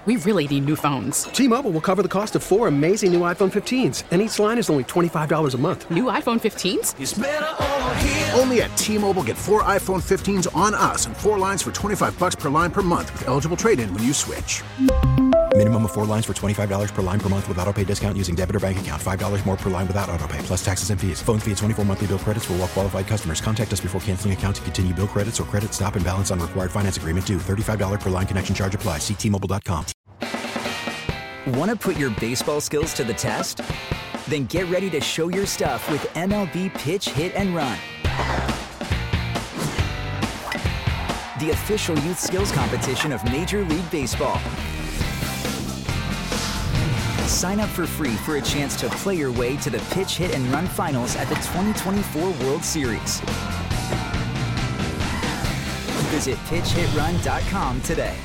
We really need new phones. T-Mobile will cover the cost of 4 amazing new iPhone 15s, and each line is only $25 a month. New iPhone 15s? It's better over here. Only at T-Mobile, get 4 iPhone 15s on us and 4 lines for $25 per line per month with eligible trade-in when you switch. Minimum of 4 lines for $25 per line per month with autopay discount using debit or bank account. $5 more per line without autopay, plus taxes and fees. Phone fee at 24 monthly bill credits for well-qualified customers. Contact us before canceling account to continue bill credits or credit stop and balance on required finance agreement due. $35 per line connection charge applies. See T-Mobile.com. Want to put your baseball skills to the test? Then get ready to show your stuff with MLB Pitch, Hit, and Run. The official youth skills competition of Major League Baseball. Sign up for free for a chance to play your way to the Pitch, Hit, and Run finals at the 2024 World Series. Visit pitchhitrun.com today.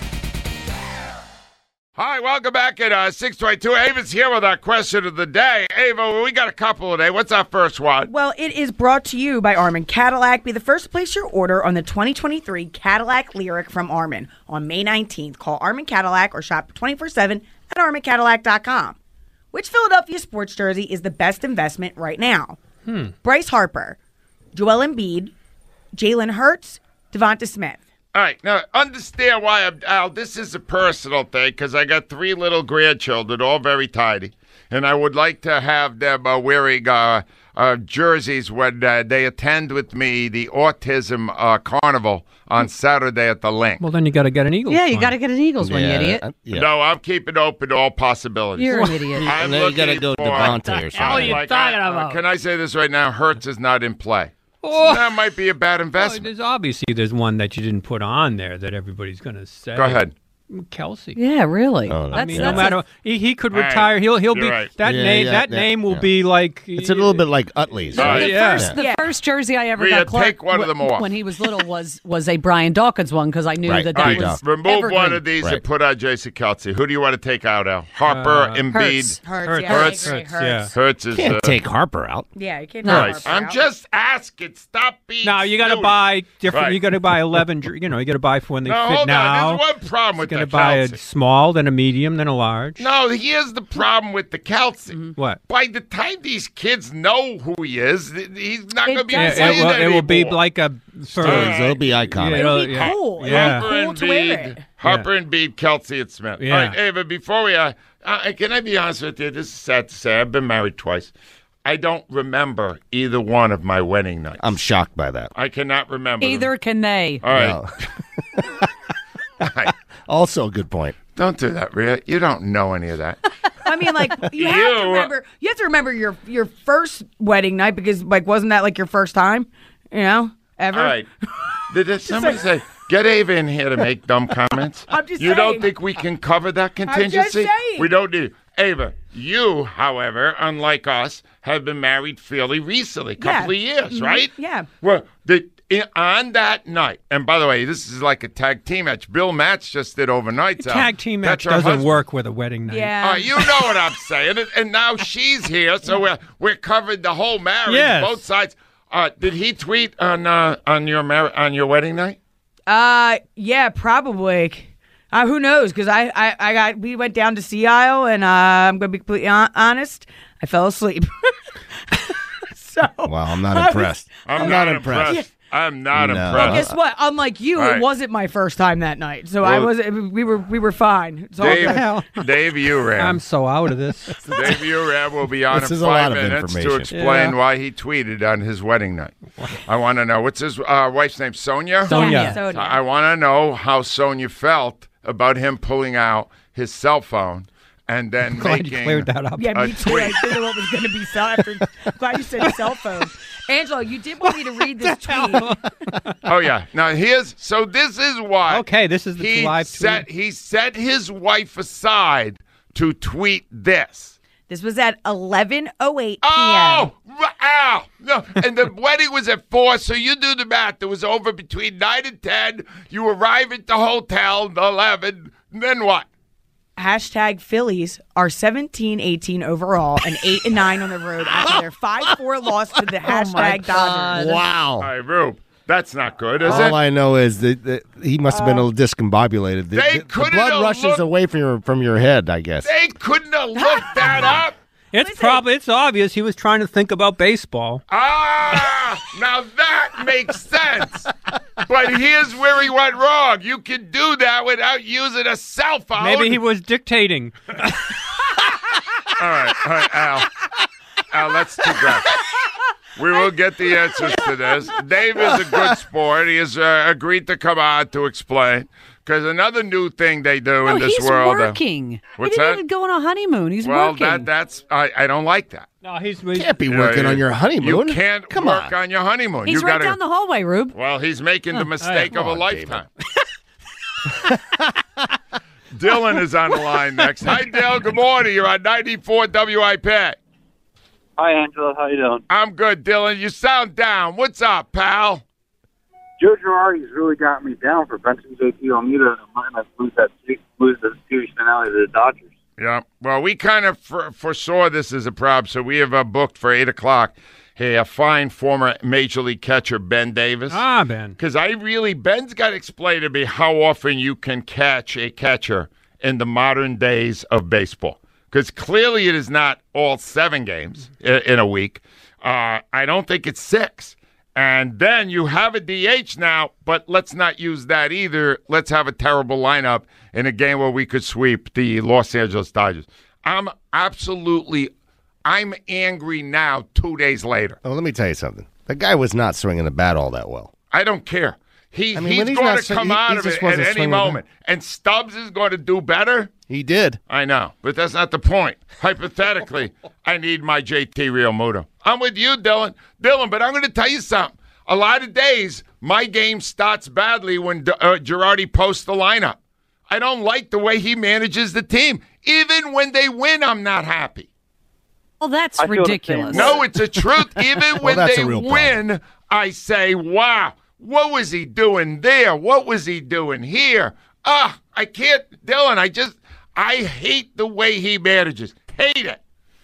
Hi, welcome back at 622. Ava's here with our question of the day. Ava, we got a couple today. What's our first one? Well, it is brought to you by Armin Cadillac. Be the first to place your order on the 2023 Cadillac Lyriq from Armin on May 19th. Call Armin Cadillac or shop 24/7 at armincadillac.com. Which Philadelphia sports jersey is the best investment right now? Bryce Harper, Joel Embiid, Jalen Hurts, Devonta Smith. All right, now understand why Al, this is a personal thing because I got 3 little grandchildren, all very tiny, and I would like to have them wearing jerseys when they attend with me the autism carnival on Saturday at the Link. Well, then you got to get an Eagles. Yeah, you got to get an Eagles one, you idiot. No, I'm keeping open to all possibilities. You're an idiot. And then you got to go Devontae or something. What are you talking about? Can I say this right now? Hurts is not in play. Oh. That might be a bad investment. There's one that you didn't put on there that everybody's going to say. Go ahead. Kelsey. Yeah, really. Oh, no. I mean, no matter he could retire. He'll be right. that name. That name will be like. It's a little bit like Utley's. Right? The first jersey I ever got Clark take one of them off. when he was little was a Brian Dawkins one because I knew that was remove evergreen. one of these and put out Jason Kelsey. Who do you want to take out, Al? Harper, Embiid, Hurts is. Can't take Harper out. Yeah, you can't. Right. I'm just asking. Stop being. No, you got to buy different. Right. You got to buy 11. You got to buy for when they fit hold now. on. There's one problem with you that got to buy Kelsey. a small, then a medium, then a large. No, here's the problem with the Kelsey. What? By the time these kids know who he is, he's not going to be does- playing It will be anymore. like a. It'll be iconic. It'll be cool. Yeah. It'll be cool to wear it. Harper and Embiid, Kelsey and Smith. Yeah. All right, Ava, before we can I be honest with you? This is sad to say. I've been married twice. I don't remember either one of my wedding nights. I'm shocked by that. I cannot remember them. Either can they. All right. No. Also a good point. Don't do that, Rhea. You don't know any of that. I mean, like you have to remember your first wedding night because wasn't that like your first time? Ever? All right. Did somebody say, get Ava in here to make dumb comments? I'm just You don't saying. think we can cover that contingency? saying. We don't need Ava, you, however, unlike us, have been married fairly recently, a couple of years, right? Yeah. Well, on that night, and by the way, this is like a tag team match. Bill Match just did overnight. Tag team match doesn't work with a wedding night. Yeah. You know what I'm saying. And now she's here, so we're covered the whole marriage, both sides. Did he tweet on your wedding night? Yeah, probably. Who knows? Because we went down to Sea Isle, and I'm going to be completely honest, I fell asleep. Wow, I'm not impressed. I'm not impressed. I'm not impressed. Well, guess what? Unlike you, Right. it wasn't my first time that night, so I was. We were fine. It's all good. Dave Uram. I'm so out of this. Dave Uram will be on This in is a lot 5 of minutes to information. explain why he tweeted on his wedding night. I want to know. What's his wife's name? Sonia? Sonia. Sonia. I want to know how Sonia felt about him pulling out his cell phone and then Glad you making cleared that up. Yeah, me a too. tweet. I didn't know what was going to be after. I'm glad you said cell phone. Angelo, you did want me to read this tweet. Oh, yeah. Now, this is why. Okay, this is the live tweet. He set his wife aside to tweet this. This was at 11:08 p.m. Oh, ow. No, and the wedding was at 4, so you do the math. It was over between 9 and 10. You arrive at the hotel at 11. Then what? Hashtag Phillies are 17-18 overall and 8-9 on the road after their 5-4 loss to the hashtag Dodgers. Wow. All right, Rube. That's not good, is All it? I know is that he must have been a little discombobulated. The couldn't blood have rushes looked- away from your head, I guess. They couldn't have looked that up. It's obvious he was trying to think about baseball. Now that makes sense. But here's where he went wrong. You can do that without using a cell phone. Maybe he was dictating. All right, Al. Al, let's do that. We will get the answers to this. Dave is a good sport. He has agreed to come on to explain. Because another new thing they do in this world. He's working. What's he didn't that? even go on a honeymoon. He's working. Well, that's I don't like that. No, he's Can't be working on your honeymoon. You can't work on your honeymoon. He's you right gotta, down the hallway, Rube. Well, he's making the mistake of a on, lifetime. Dylan is on the line next. Hi, Dylan. Good morning. You're on 94 WIP. Hi, Angela. How you doing? I'm good, Dylan. You sound down. What's up, pal? Joe Girardi's really got me down for benching JT Almeida and might lose the series finale to the Dodgers. Yeah. Well, we kind of foresaw this as a problem, so we have booked for 8 o'clock. Hey, a fine former Major League catcher, Ben Davis. Ben. Because Ben's got to explain to me how often you can catch a catcher in the modern days of baseball. Because clearly it is not all 7 games in a week. I don't think it's 6. And then you have a DH now, but let's not use that either. Let's have a terrible lineup in a game where we could sweep the Los Angeles Dodgers. I'm angry now 2 days later. Oh, let me tell you something. The guy was not swinging the bat all that well. I don't care. He's when going not to come out of it at any moment. And Stubbs is going to do better. He did. I know, but that's not the point. Hypothetically, I need my JT Realmuto. I'm with you, Dylan. But I'm going to tell you something. A lot of days, my game starts badly when Girardi posts the lineup. I don't like the way he manages the team. Even when they win, I'm not happy. Well, that's ridiculous. No, it's the truth. Even when they win, I say, wow, what was he doing there? What was he doing here? I can't, Dylan, I hate the way he manages. Hate it.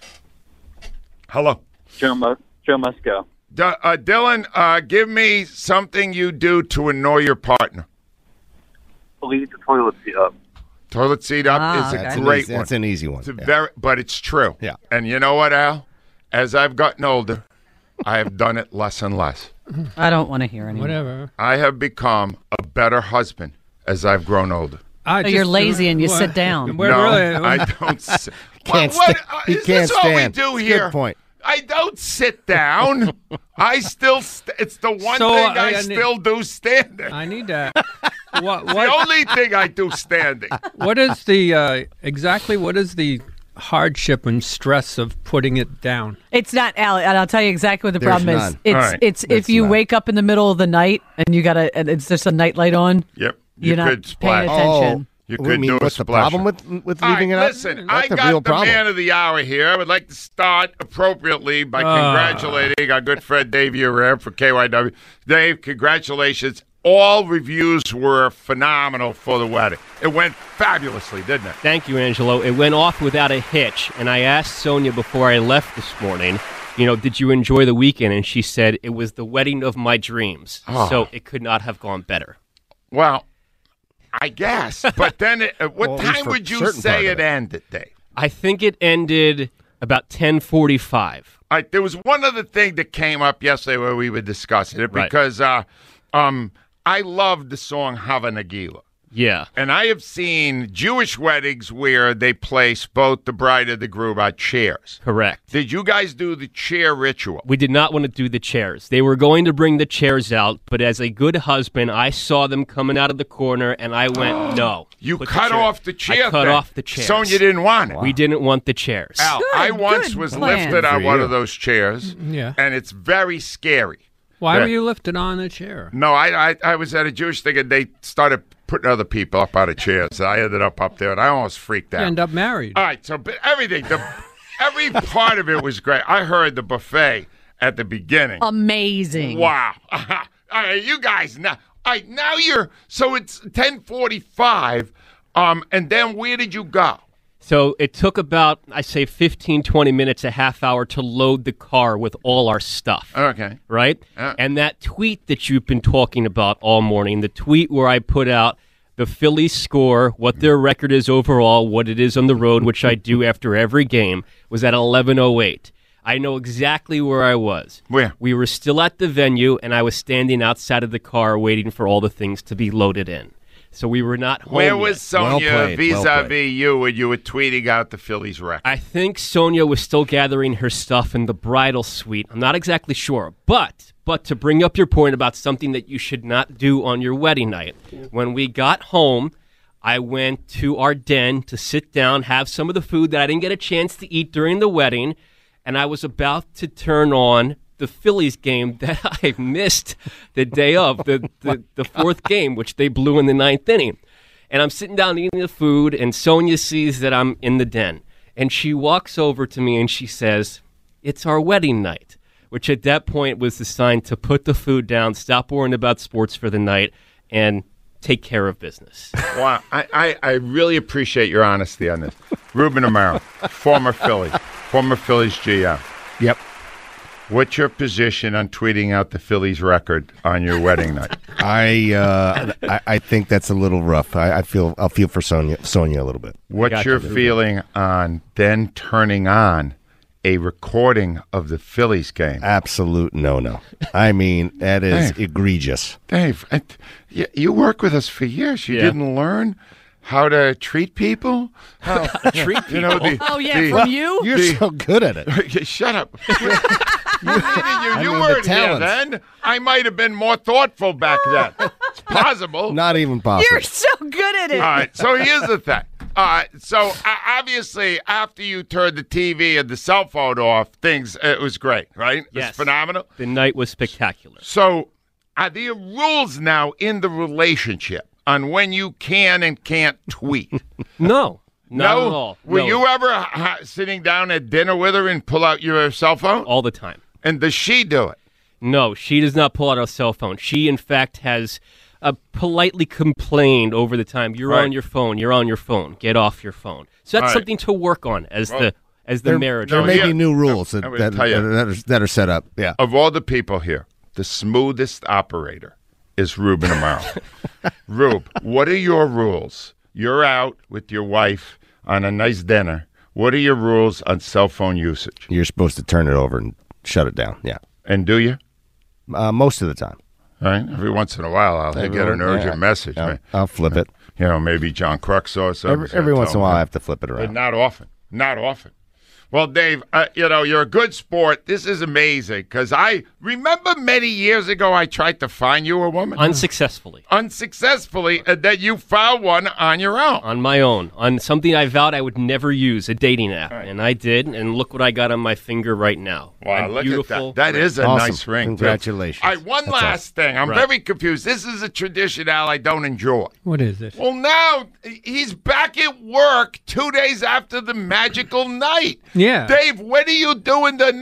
Hello. Joe must go. Dylan, give me something you do to annoy your partner. Leave the toilet seat up. Toilet seat up is a great one. That's an easy one. But it's true. Yeah. And you know what, Al? As I've gotten older, I have done it less and less. I don't want to hear anymore. Whatever. I have become a better husband as I've grown older. So you're lazy and you sit down. I don't sit. He can't stand. What we do here? Good point. I don't sit down. I still. It's the one thing I still do standing. I need that. What? The only thing I do standing. What is the exactly? What is the hardship and stress of putting it down? It's not, Al, and I'll tell you exactly what the problem is. It's Right. if you wake up in the middle of the night and and it's just a night light on. Yep. You're not paying attention. You could do what's a the problem with leaving it up? Listen, That's I a got real the problem. man of the hour here. I would like to start appropriately by congratulating our good friend Dave Uribe for KYW. Dave, congratulations. All reviews were phenomenal for the wedding. It went fabulously, didn't it? Thank you, Angelo. It went off without a hitch. And I asked Sonia before I left this morning, did you enjoy the weekend? And she said, it was the wedding of my dreams. Oh. So it could not have gone better. Well, I guess. But then what Well, at least time for would you certain say part of it ended, Dave? I think it ended about 10:45. There was one other thing that came up yesterday where we were discussing it Right. because I loved the song Hava Nagila. Yeah. And I have seen Jewish weddings where they place both the bride and the groom on chairs. Correct. Did you guys do the chair ritual? We did not want to do the chairs. They were going to bring the chairs out, but as a good husband, I saw them coming out of the corner, and I went, no. You Put cut off the chair I cut thing. off the chairs. Sonia didn't want it. We didn't want the chairs. Al, I once was lifted on one of those chairs, Yeah. and it's very scary. Why Yeah. were you lifted on the chair? No, I was at a Jewish thing, and they started putting other people up out of chairs. I ended up there, and I almost freaked out. You end up married. All right, so but everything, every part of it was great. I heard the buffet at the beginning. Amazing. Wow. All right, you guys now. All right, now so it's 10:45. And then where did you go? So it took about, I say, 15, 20 minutes, a half hour to load the car with all our stuff. Okay. Right? And that tweet that you've been talking about all morning, the tweet where I put out the Phillies score, what their record is overall, what it is on the road, which I do after every game, was at 11:08. I know exactly where I was. Where? We were still at the venue, and I was standing outside of the car waiting for all the things to be loaded in. So we were not home Where yet. was Sonia vis-a-vis you when you were tweeting out the Phillies record? I think Sonia was still gathering her stuff in the bridal suite. I'm not exactly sure. But to bring up your point about something that you should not do on your wedding night, when we got home, I went to our den to sit down, have some of the food that I didn't get a chance to eat during the wedding, and I was about to turn on the Phillies game that I missed the day of, the fourth game, which they blew in the ninth inning. And I'm sitting down eating the food, and Sonia sees that I'm in the den. And she walks over to me and she says, "It's our wedding night," which at that point was the sign to put the food down, stop worrying about sports for the night, and take care of business. Wow. I really appreciate your honesty on this. Ruben Amaro, former Phillies GM. Yep. What's your position on tweeting out the Phillies record on your wedding night? I think that's a little rough. I'll feel for Sonia a little bit. What's your feeling on then turning on a recording of the Phillies game? Absolute no. I mean, that is egregious. Dave, you work with us for years. You didn't learn how to treat people? How to treat people? From you? You're so good at it. Shut up. You weren't here then. I might have been more thoughtful back then. It's possible. Not even possible. You're so good at it. All right, so here's the thing. So obviously, after you turned the TV and the cell phone off, it was great, right? It was phenomenal. The night was spectacular. So are there rules now in the relationship on when you can and can't tweet? No. Not at all. Were you ever sitting down at dinner with her and pull out your cell phone? All the time. And does she do it? No, she does not pull out her cell phone. She, in fact, has politely complained over the time. You're on your phone. You're on your phone. Get off your phone. So that's something to work on as the marriage. There may be new rules that are set up. Yeah. Of all the people here, the smoothest operator is Ruben Amaro. Rube, what are your rules? You're out with your wife on a nice dinner. What are your rules on cell phone usage? You're supposed to turn it over and shut it down. Yeah. And do you? Most of the time. All right. Every once in a while, I'll get an urgent message. I'll flip it. Maybe John Crux saw something. Every once in a while, I have to flip it around. But not often. Not often. Well, Dave, you're a good sport. This is amazing because I remember many years ago I tried to find you a woman. Unsuccessfully, and that you found one on your own. On my own. On something I vowed I would never use, a dating app. Right. And I did, and look what I got on my finger right now. Wow, look at that. That is a nice ring. Congratulations. All right, one last thing. I'm very confused. This is a tradition, Al, I don't enjoy. What is it? Well, now he's back at work 2 days after the magical night. Yeah. Dave, when are you doing the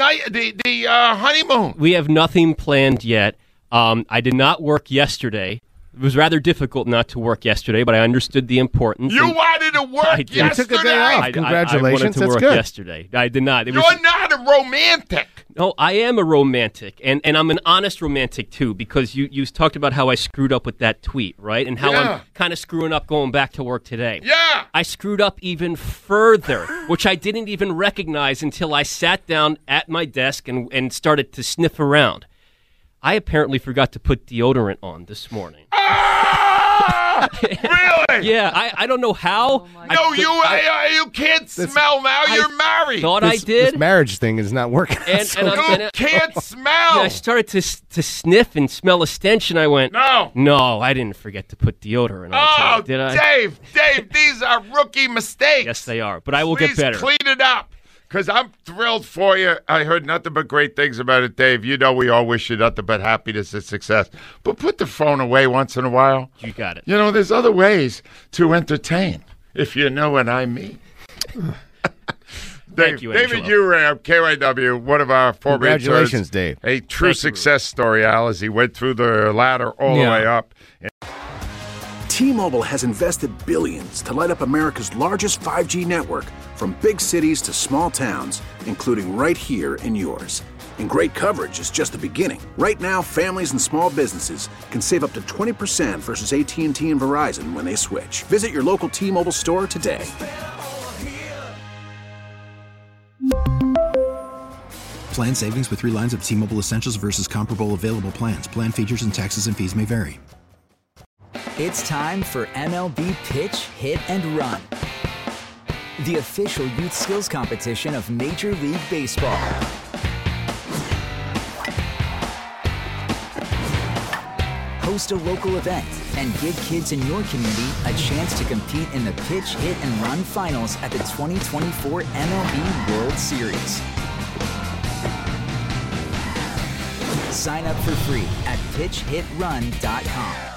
honeymoon? We have nothing planned yet. I did not work yesterday. It was rather difficult not to work yesterday, but I understood the importance. You wanted to work yesterday? You took a day off. Congratulations. I wanted to work yesterday. I did not. You're not a romantic. No, I am a romantic, and I'm an honest romantic, too, because you talked about how I screwed up with that tweet, right? And how I'm kind of screwing up going back to work today. Yeah. I screwed up even further, which I didn't even recognize until I sat down at my desk and started to sniff around. I apparently forgot to put deodorant on this morning. Really? Yeah, I don't know how. You can't smell now. You're married. I did. This marriage thing is not working. You can't smell. Yeah, I started to sniff and smell a stench, and I went, No, I didn't forget to put deodorant on. Did I? Dave, these are rookie mistakes. Yes, they are, but I will get better. Clean it up. Because I'm thrilled for you. I heard nothing but great things about it, Dave. You know we all wish you nothing but happiness and success. But put the phone away once in a while. You got it. There's other ways to entertain, if you know what I mean. Thank you, Angelo. David Uram, KYW, one of our former Congratulations, Dave. A true success story, Al, as he went through the ladder all the way up. T-Mobile has invested billions to light up America's largest 5G network, from big cities to small towns, including right here in yours. And great coverage is just the beginning. Right now, families and small businesses can save up to 20% versus AT&T and Verizon when they switch. Visit your local T-Mobile store today. Plan savings with 3 lines of T-Mobile Essentials versus comparable available plans. Plan features and taxes and fees may vary. It's time for MLB Pitch, Hit, and Run, the official youth skills competition of Major League Baseball. Host a local event and give kids in your community a chance to compete in the Pitch, Hit, and Run finals at the 2024 MLB World Series. Sign up for free at pitchhitrun.com.